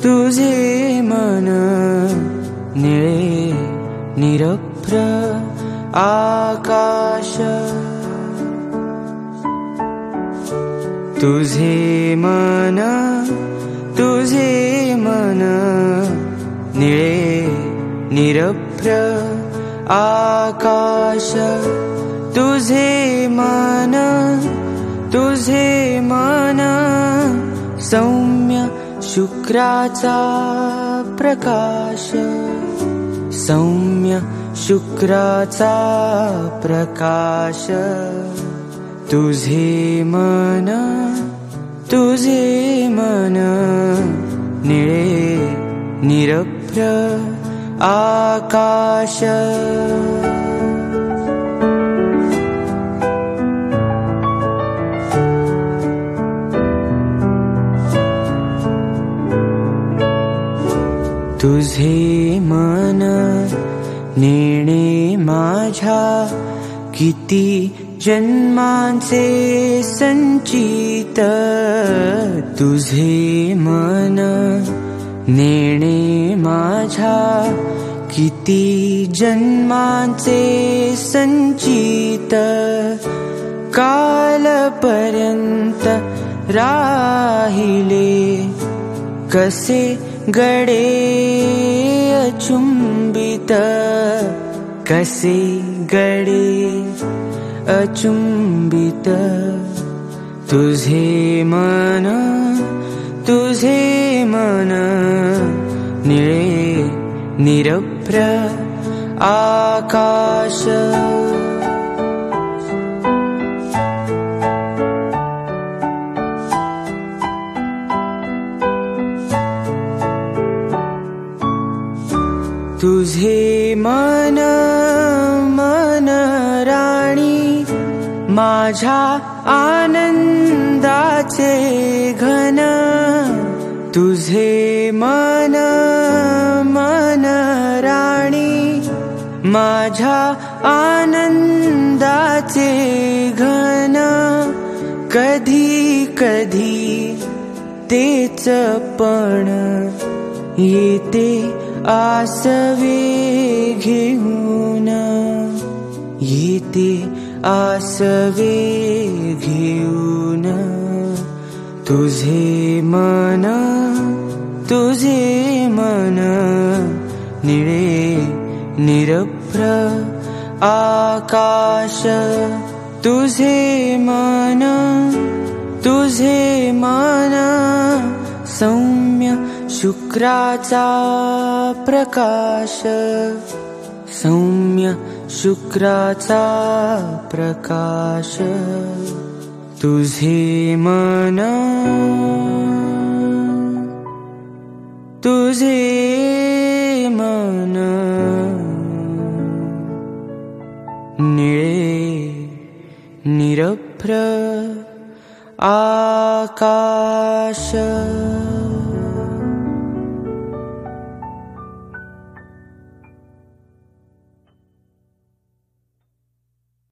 तुझे मन निळे निरभ्र आकाश, तुझे मन निळे निरभ्र आकाश, तुझे मन सौम्य शुक्राचा प्रकाश, सौम्य शुक्राचा प्रकाश, तुझे मन निळे निरभ्र आकाश. तुझे मन नेणे माझ्या किती जन्मांचे संचित, तुझे मन नेणे माझ्या किती जन्मांचे संचित, कालपर्यंत राहिले कसे गडे अचुंबित, कसे गडे अचुंबित, तुझे मन निळे निरभ्र आकाश. तुझे मन राणी माझ्या आनंदाचे घन, तुझे मन राणी माझ्या आनंदाचे घन, कधी कधी तेच पण येते आसवे घेऊन, येते आसवे घेऊन, तुझे मन निळे निरभ्र आकाश, तुझे मन सौम्य शुक्राचा प्रकाश, सौम्य शुक्राचा प्रकाश, तुझे मन निळे निरभ्र आकाश.